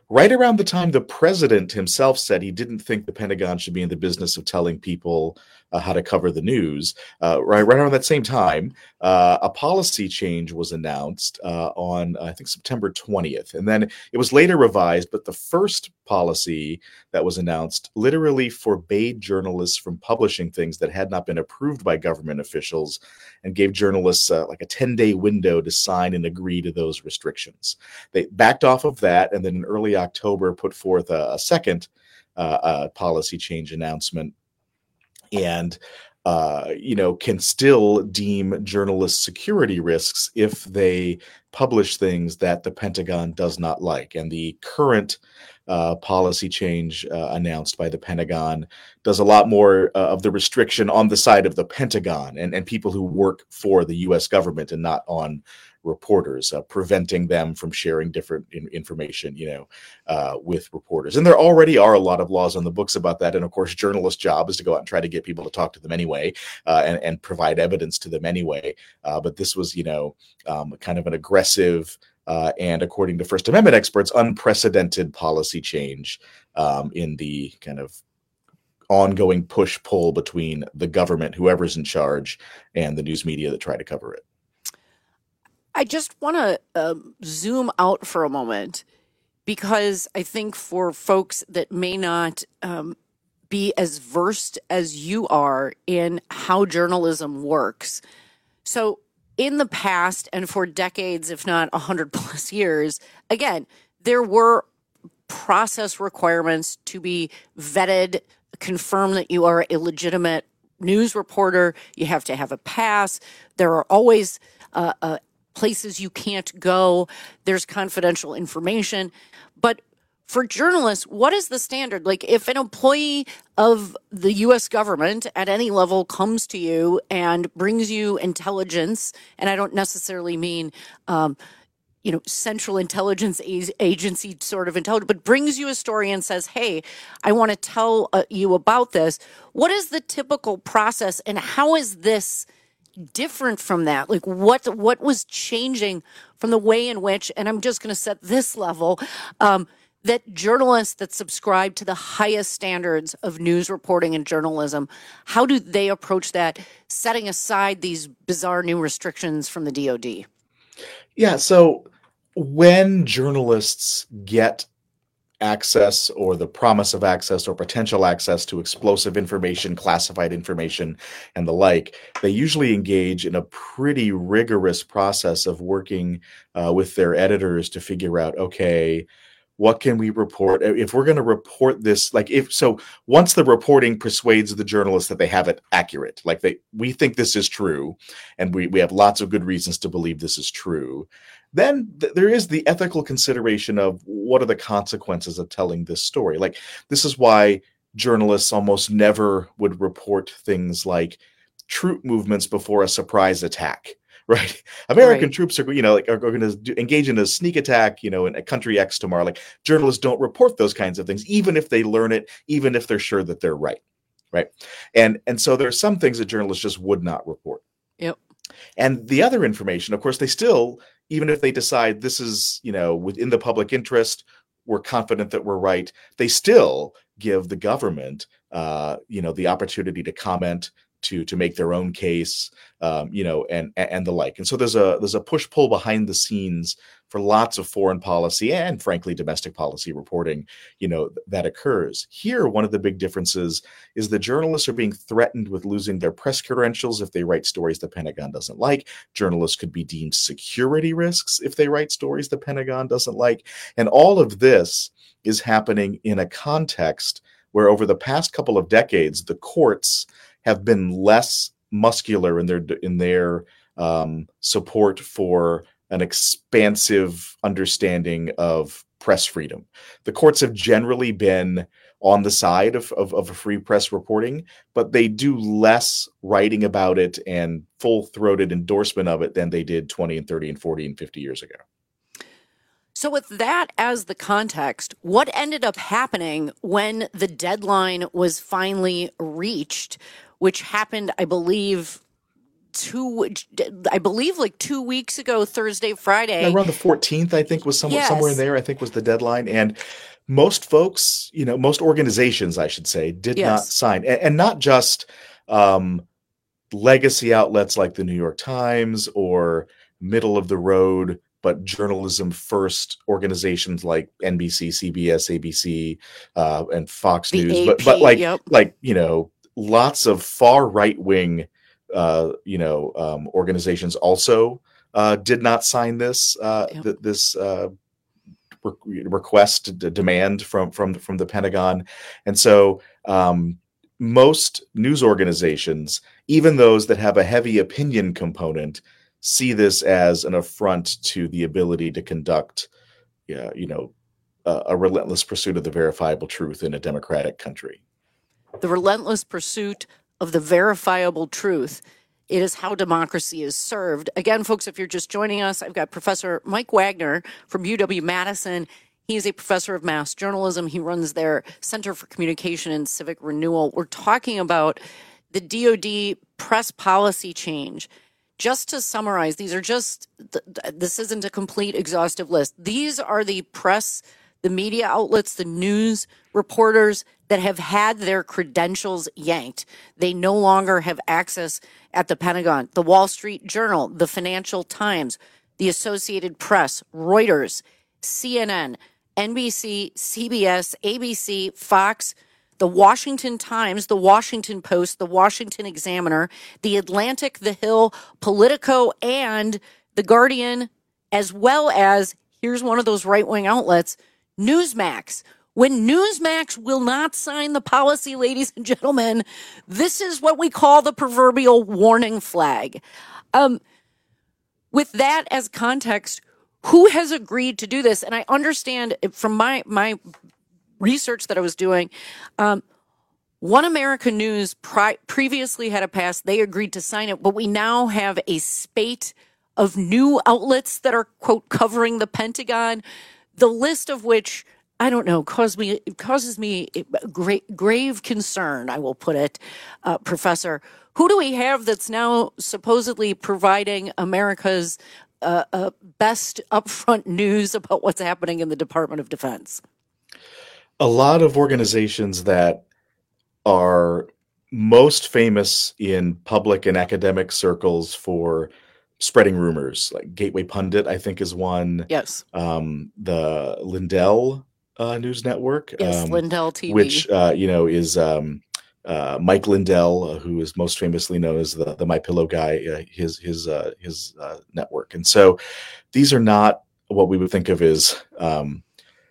right around the time the president himself said he didn't think the Pentagon should be in the business of telling people uh, how to cover the news, uh, right, right around that same time, uh, a policy change was announced uh, on, I think, September twentieth. And then it was later revised, but the first policy that was announced literally forbade journalists from publishing things that had not been approved by government officials and gave journalists uh, like a ten-day window to sign and agree to those restrictions. They backed off of that, and then in early October put forth a, a second uh, uh, policy change announcement, and uh, you know, can still deem journalists security risks if they publish things that the Pentagon does not like. And the current uh, policy change uh, announced by the Pentagon does a lot more uh, of the restriction on the side of the Pentagon and, and people who work for the U S government and not on reporters, uh, preventing them from sharing different in- information, you know, uh, with reporters. And there already are a lot of laws on the books about that. And of course, journalists' job is to go out and try to get people to talk to them anyway, uh, and, and provide evidence to them anyway. Uh, but this was, you know, um, kind of an aggressive uh, and, according to First Amendment experts, unprecedented policy change um, in the kind of ongoing push-pull between the government, whoever's in charge, and the news media that try to cover it. I just want to um, zoom out for a moment, because I think for folks that may not um, be as versed as you are in how journalism works. So in the past, and for decades, if not one hundred plus years, again, there were process requirements to be vetted, confirm that you are a legitimate news reporter. You have to have a pass. There are always uh, uh, places you can't go. There's confidential information. But for journalists, what is the standard? Like, if an employee of the U S government at any level comes to you and brings you intelligence, and I don't necessarily mean, um, you know, central intelligence agency sort of intelligence, but brings you a story and says, hey, I want to tell uh, you about this. What is the typical process, and how is this different from that? Like, what what was changing from the way in which, and I'm just going to set this level, um, that journalists that subscribe to the highest standards of news reporting and journalism, how do they approach that, setting aside these bizarre new restrictions from the D O D? Yeah, so when journalists get access or the promise of access or potential access to explosive information, classified information, and the like, they usually engage in a pretty rigorous process of working uh, with their editors to figure out, okay, what can we report? If we're going to report this, like if so, once the reporting persuades the journalists that they have it accurate, like they, we think this is true, and we, we have lots of good reasons to believe this is true, then th- there is the ethical consideration of what are the consequences of telling this story. Like, this is why journalists almost never would report things like troop movements before a surprise attack. Right, American right. troops are, you know, like are going to engage in a sneak attack, you know, in a country X tomorrow. Like, journalists don't report those kinds of things, even if they learn it, even if they're sure that they're right, right. And and so there are some things that journalists just would not report. Yep. And the other information, of course, they still, even if they decide this is, you know, within the public interest, we're confident that we're right, they still give the government, uh, you know, the opportunity to comment, to to make their own case, um, you know, and and the like. And so there's a there's a push-pull behind the scenes for lots of foreign policy and, frankly, domestic policy reporting, you know, that occurs. Here, one of the big differences is the journalists are being threatened with losing their press credentials if they write stories the Pentagon doesn't like. Journalists could be deemed security risks if they write stories the Pentagon doesn't like. And all of this is happening in a context where, over the past couple of decades, the courts have been less muscular in their in their um, support for an expansive understanding of press freedom. The courts have generally been on the side of, of, of a free press reporting, but they do less writing about it and full-throated endorsement of it than they did twenty and thirty and forty and fifty years ago. So with that as the context, what ended up happening when the deadline was finally reached, which happened, I believe, two, I believe like two weeks ago, Thursday, Friday. Yeah, around the fourteenth, I think, was somewhere, Yes. somewhere in there, I think was the deadline. And most folks, you know, most organizations, I should say, did Yes. not sign. And, and not just um, legacy outlets like the New York Times or middle of the road, but journalism first organizations like N B C, C B S, A B C, uh, and Fox The News. A But, P, but like, yep. like, you know, lots of far right wing, uh, you know, um, organizations also uh, did not sign this, uh, Yep. th- this uh, re- request, d- demand from, from, from the Pentagon. And so um, most news organizations, even those that have a heavy opinion component, see this as an affront to the ability to conduct, yeah, you know, a, a relentless pursuit of the verifiable truth in a democratic country. The relentless pursuit of the verifiable truth. It is how democracy is served. Again, folks, if you're just joining us, I've got Professor Mike Wagner from U W-Madison. He is a professor of mass journalism. He runs their Center for Communication and Civic Renewal. We're talking about the D O D press policy change. Just to summarize, these are just, th- th- this isn't a complete exhaustive list. These are the press, the media outlets, the news reporters that have had their credentials yanked. They no longer have access at the Pentagon. The Wall Street Journal, the Financial Times, the Associated Press, Reuters, C N N, N B C, C B S, A B C, Fox, the Washington Times, the Washington Post, the Washington Examiner, the Atlantic, the Hill, Politico, and the Guardian, as well as, here's one of those right-wing outlets, Newsmax. When Newsmax will not sign the policy, ladies and gentlemen, this is what we call the proverbial warning flag. Um, with that as context, who has agreed to do this? And I understand from my my research that I was doing, um, One America News pri- previously had a pass. They agreed to sign it, but we now have a spate of new outlets that are, quote, covering the Pentagon, the list of which, I don't know, cause me, it causes me great, grave concern, I will put it, uh, Professor. Who do we have that's now supposedly providing America's uh, uh, best upfront news about what's happening in the Department of Defense? A lot of organizations that are most famous in public and academic circles for spreading rumors, like Gateway Pundit, I think, is one. Yes. Um, the Lindell uh, News Network. Yes, um, Lindell T V. Which, uh, you know, is um, uh, Mike Lindell, uh, who is most famously known as the, the My Pillow guy, uh, his his uh, his uh, network. And so these are not what we would think of as um,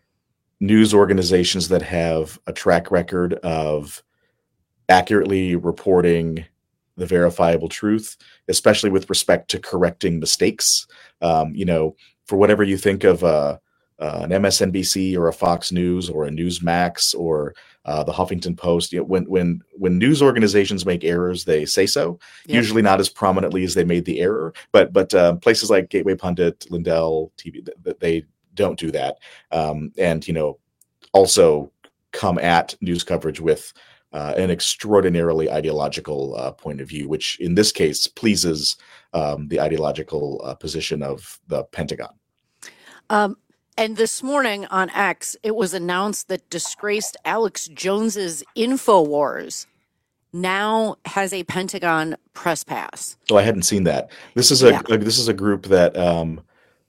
news organizations that have a track record of accurately reporting the verifiable truth, especially with respect to correcting mistakes. Um, you know, for whatever you think of uh, uh, an M S N B C or a Fox News or a Newsmax or uh, the Huffington Post, you know, when when when news organizations make errors, they say so. Yeah. Usually not as prominently as they made the error, but but uh, places like Gateway Pundit, Lindell T V, th- they don't do that, um, and you know, also come at news coverage with Uh, an extraordinarily ideological uh, point of view, which in this case pleases um, the ideological uh, position of the Pentagon. Um, and this morning on X, it was announced that disgraced Alex Jones's InfoWars now has a Pentagon press pass. Oh, I hadn't seen that. This is a, Yeah. a this is a group that um,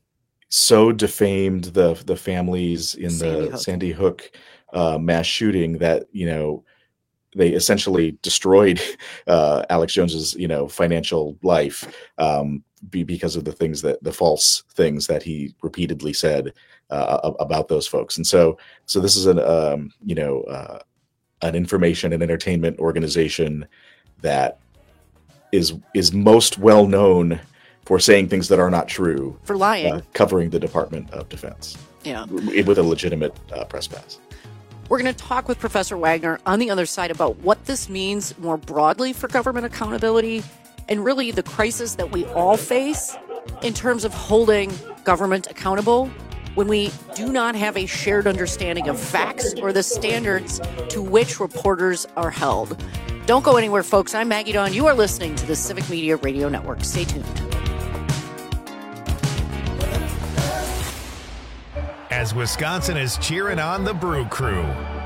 so defamed the the families in Sandy the Hook. Sandy Hook uh, mass shooting that, you know, they essentially destroyed uh, Alex Jones's, you know, financial life um, be, because of the things that the false things that he repeatedly said uh, about those folks. And so, so this is an, um, you know, uh, an information and entertainment organization that is is most well known for saying things that are not true, For lying. uh, covering the Department of Defense Yeah. with a legitimate uh, press pass. We're going to talk with Professor Wagner on the other side about what this means more broadly for government accountability and really the crisis that we all face in terms of holding government accountable when we do not have a shared understanding of facts or the standards to which reporters are held. Don't go anywhere, folks. I'm Maggie Dawn. You are listening to the Civic Media Radio Network. Stay tuned. As Wisconsin is cheering on the Brew Crew.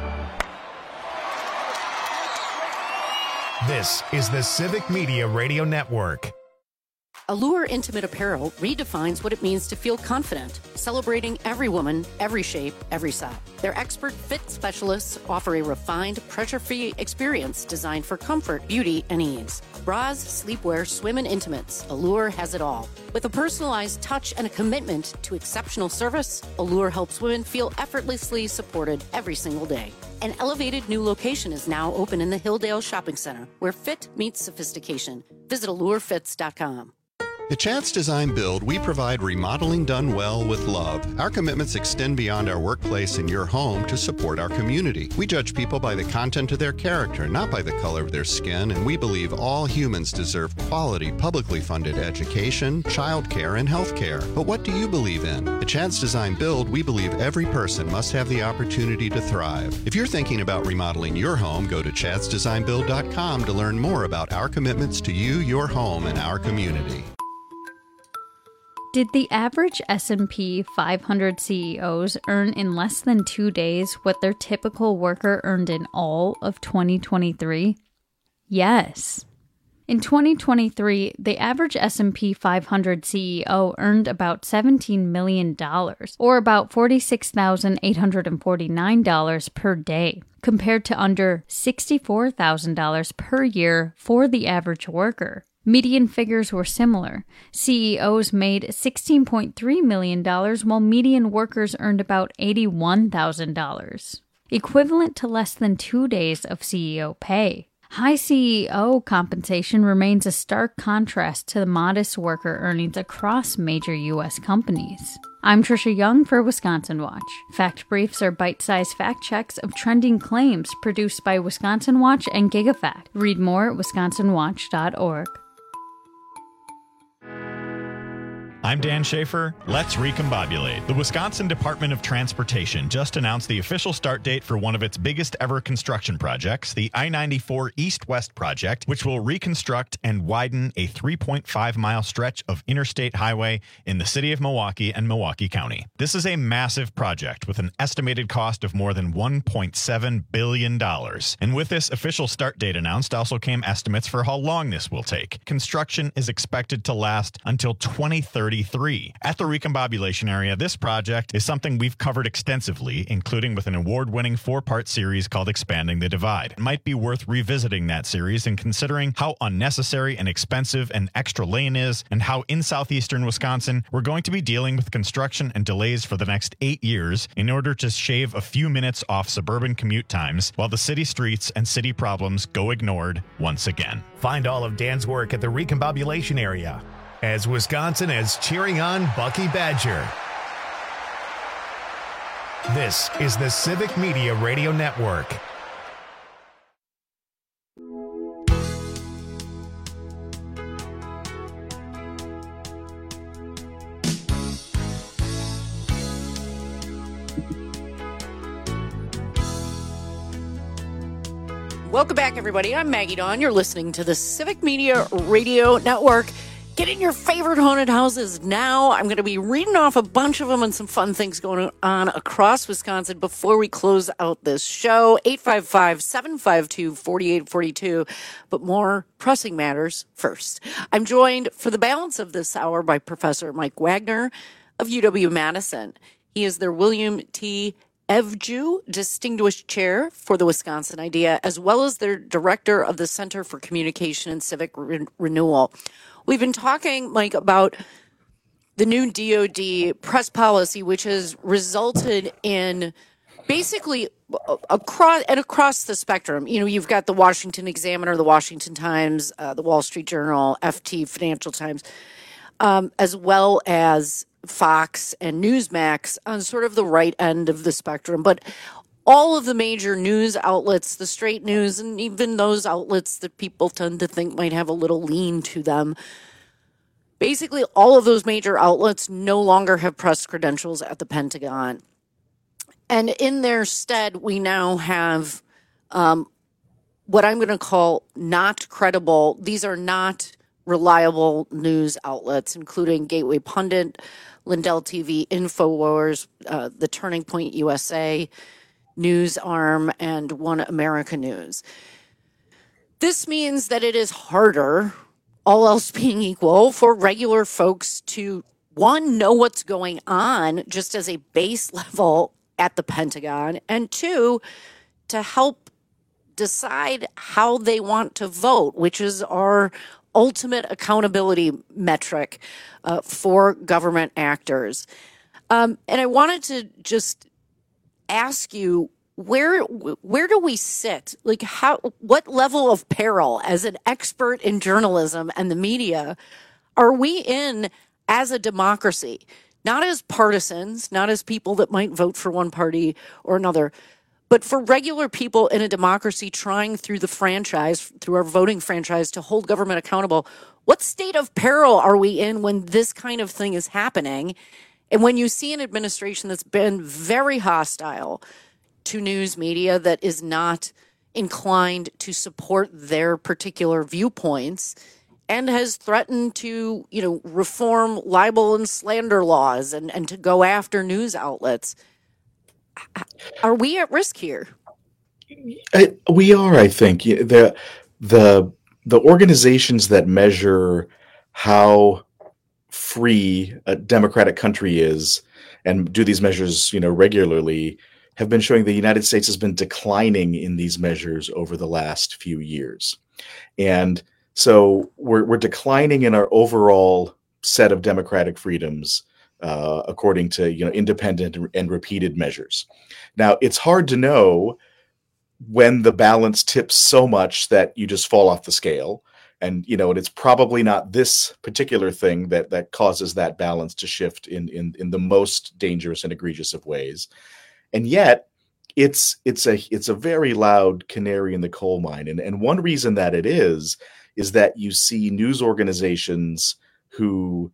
This is the Civic Media Radio Network. Allure Intimate Apparel redefines what it means to feel confident, celebrating every woman, every shape, every size. Their expert fit specialists offer a refined, pressure-free experience designed for comfort, beauty, and ease. Bras, sleepwear, swim, and intimates, Allure has it all. With a personalized touch and a commitment to exceptional service, Allure helps women feel effortlessly supported every single day. An elevated new location is now open in the Hilldale Shopping Center, where fit meets sophistication. Visit allure fits dot com. At Chance Design Build, we provide remodeling done well with love. Our commitments extend beyond our workplace and your home to support our community. We judge people by the content of their character, not by the color of their skin, and we believe all humans deserve quality, publicly funded education, childcare, and health care. But what do you believe in? At Chance Design Build, we believe every person must have the opportunity to thrive. If you're thinking about remodeling your home, go to chads design build dot com to learn more about our commitments to you, your home, and our community. Did the average S and P five hundred C E Os earn in less than two days what their typical worker earned in all of twenty twenty-three? Yes. In twenty twenty-three, the average S and P five hundred C E O earned about seventeen million dollars, or about forty-six thousand eight hundred forty-nine dollars per day, compared to under sixty-four thousand dollars per year for the average worker. Median figures were similar. C E Os made sixteen point three million dollars, while median workers earned about eighty-one thousand dollars, equivalent to less than two days of C E O pay. High C E O compensation remains a stark contrast to the modest worker earnings across major U S companies. I'm Trisha Young for Wisconsin Watch. Fact Briefs are bite-sized fact checks of trending claims produced by Wisconsin Watch and GigaFact. Read more at wisconsin watch dot org. I'm Dan Schaefer. Let's recombobulate. The Wisconsin Department of Transportation just announced the official start date for one of its biggest ever construction projects, the I ninety-four East-West project, which will reconstruct and widen a three point five mile stretch of interstate highway in the city of Milwaukee and Milwaukee County. This is a massive project with an estimated cost of more than one point seven billion dollars. And with this official start date announced also came estimates for how long this will take. Construction is expected to last until twenty thirty-three. At the Recombobulation area, this project is something we've covered extensively, including with an award-winning four-part series called Expanding the Divide. It might be worth revisiting that series and considering how unnecessary and expensive an extra lane is, and how in southeastern Wisconsin we're going to be dealing with construction and delays for the next eight years in order to shave a few minutes off suburban commute times, while the city streets and city problems go ignored once again. Find all of Dan's work at the Recombobulation area, as Wisconsin is cheering on Bucky Badger. This is the Civic Media Radio Network. Welcome back, everybody. I'm Maggie Dawn. You're listening to the Civic Media Radio Network. Get in your favorite haunted houses now. I'm going to be reading off a bunch of them and some fun things going on across Wisconsin before we close out this show. eight five five, seven five two, four eight four two. But more pressing matters first. I'm joined for the balance of this hour by Professor Mike Wagner of U W-Madison. He is their William T. Evju Distinguished Chair for the Wisconsin Idea, as well as their Director of the Center for Communication and Civic Re- Renewal. We've been talking, Mike, about the new D O D press policy, which has resulted in basically across and across the spectrum. You know, you've got the Washington Examiner, the Washington Times, uh, the Wall Street Journal, F T, Financial Times, um, as well as Fox and Newsmax on sort of the right end of the spectrum. But all of the major news outlets, the straight news, and even those outlets that people tend to think might have a little lean to them, basically all of those major outlets no longer have press credentials at the Pentagon. And in their stead, we now have um, what I'm going to call not credible. These are not reliable news outlets, including Gateway Pundit, Lindell T V, InfoWars, uh, the Turning Point U S A, NewsArm, and One America News. This means that it is harder, all else being equal, for regular folks to, one, know what's going on just as a base level at the Pentagon, and two, to help decide how they want to vote, which is our ultimate accountability metric uh, for government actors. Um, and I wanted to just ask you, where where do we sit? Like, how, what level of peril, as an expert in journalism and the media, are we in as a democracy? Not as partisans, not as people that might vote for one party or another, but for regular people in a democracy trying through the franchise, through our voting franchise, to hold government accountable. What state of peril are we in when this kind of thing is happening? And when you see an administration that's been very hostile to news media, that is not inclined to support their particular viewpoints, and has threatened to, you know, reform libel and slander laws and, and to go after news outlets, are we at risk here? I, we are, I think. The the the organizations that measure how free a democratic country is and do these measures, you know, regularly, have been showing the United States has been declining in these measures over the last few years. And so we're we're declining in our overall set of democratic freedoms, uh, according to, you know, independent and repeated measures. Now, it's hard to know when the balance tips so much that you just fall off the scale. And, you know, and it's probably not this particular thing that that causes that balance to shift in in in the most dangerous and egregious of ways. And yet, it's it's a it's a very loud canary in the coal mine. And and one reason that it is is that you see news organizations who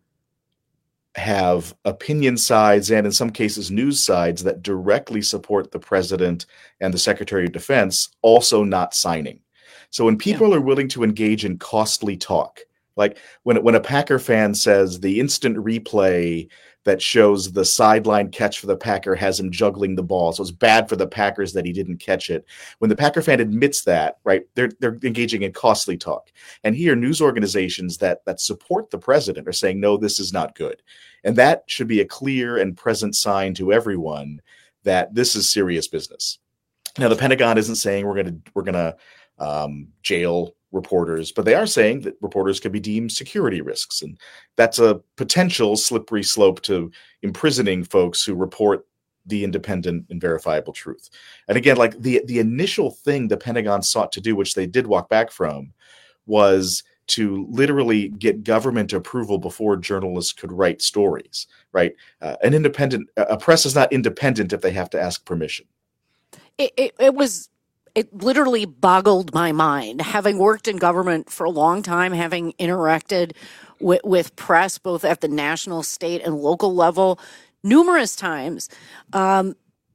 have opinion sides and in some cases news sides that directly support the president and the Secretary of Defense also not signing. So when people yeah. are willing to engage in costly talk, like when when a Packer fan says the instant replay that shows the sideline catch for the Packer has him juggling the ball, so it's bad for the Packers that he didn't catch it. When the Packer fan admits that, right, they're they're engaging in costly talk. And here, news organizations that that support the president are saying, no, this is not good. And that should be a clear and present sign to everyone that this is serious business. Now, the Pentagon isn't saying we're going to we're going to um, jail reporters, but they are saying that reporters could be deemed security risks. And that's a potential slippery slope to imprisoning folks who report the independent and verifiable truth. And again, like the, the initial thing the Pentagon sought to do, which they did walk back from, was to literally get government approval before journalists could write stories, right? Uh, an independent, a press is not independent if they have to ask permission. It, it, it was... It literally boggled my mind, having worked in government for a long time, having interacted with, with press, both at the national, state, and local level, numerous times. Um,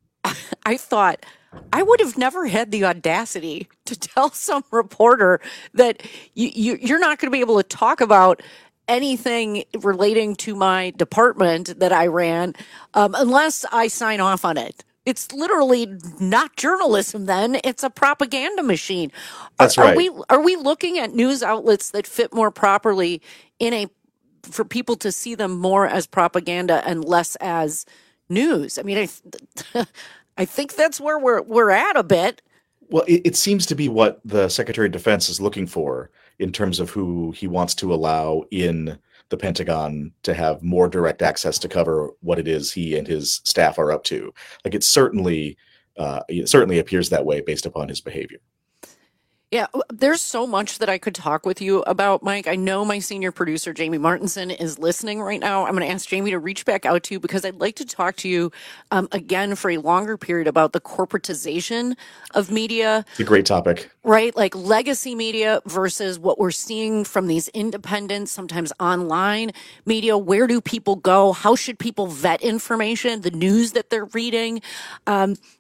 I thought I would have never had the audacity to tell some reporter that you, you, you're not going to be able to talk about anything relating to my department that I ran um, unless I sign off on it. It's literally not journalism then. It's a propaganda machine. That's are, right. Are we, are we looking at news outlets that fit more properly in a, for people to see them more as propaganda and less as news? I mean, I, I think that's where we're, we're at a bit. Well, it, it seems to be what the Secretary of Defense is looking for in terms of who he wants to allow in the Pentagon to have more direct access to cover what it is he and his staff are up to. Like it certainly, uh, it certainly appears that way based upon his behavior. Yeah, there's so much that I could talk with you about, Mike. I know my senior producer, Jamie Martinson, is listening right now. I'm going to ask Jamie to reach back out to you because I'd like to talk to you um, again for a longer period about the corporatization of media. It's a great topic. Right? Like legacy media versus what we're seeing from these independent, sometimes online media. Where do people go? How should people vet information, the news that they're reading? Um,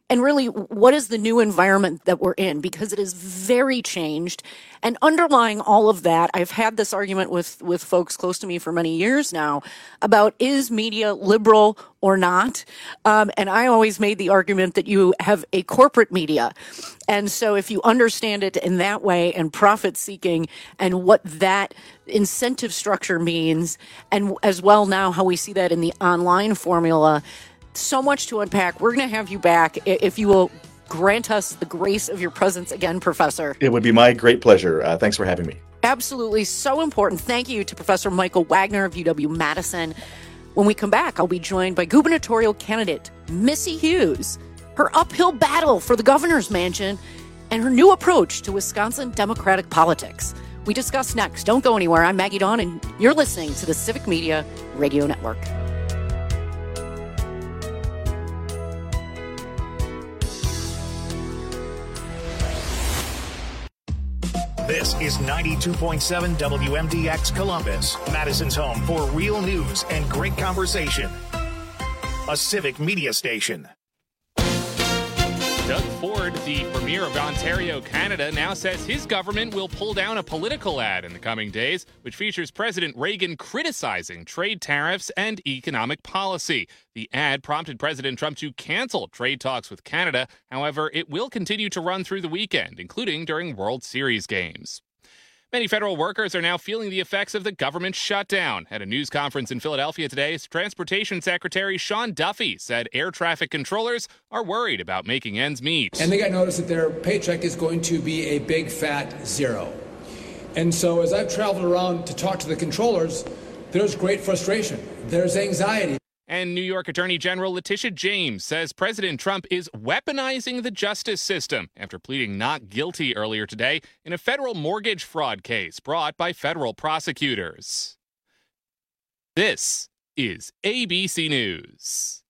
And really, what is the new environment that we're in? Because it is very changed. And underlying all of that, I've had this argument with, with folks close to me for many years now about, is media liberal or not? Um, and I always made the argument that you have a corporate media. And so if you understand it in that way, and profit seeking, and what that incentive structure means, and as well now how we see that in the online formula, so much to unpack. We're going to have you back if you will grant us the grace of your presence again, Professor. It would be my great pleasure. Uh, thanks for having me. Absolutely. So important. Thank you to Professor Michael Wagner of U W-Madison. When we come back, I'll be joined by gubernatorial candidate Missy Hughes, her uphill battle for the governor's mansion, and her new approach to Wisconsin Democratic politics. We discuss next. Don't go anywhere. I'm Maggie Dawn, and you're listening to the Civic Media Radio Network. This is ninety-two point seven W M D X Columbus, Madison's home for real news and great conversation. A Civic Media station. Doug Ford, the Premier of Ontario, Canada, now says his government will pull down a political ad in the coming days, which features President Reagan criticizing trade tariffs and economic policy. The ad prompted President Trump to cancel trade talks with Canada. However, it will continue to run through the weekend, including during World Series games. Many federal workers are now feeling the effects of the government shutdown. At a news conference in Philadelphia today, Transportation Secretary Sean Duffy said air traffic controllers are worried about making ends meet. And they got notice that their paycheck is going to be a big fat zero. And so as I've traveled around to talk to the controllers, there's great frustration. There's anxiety. And New York Attorney General Letitia James says President Trump is weaponizing the justice system after pleading not guilty earlier today in a federal mortgage fraud case brought by federal prosecutors. This is A B C News.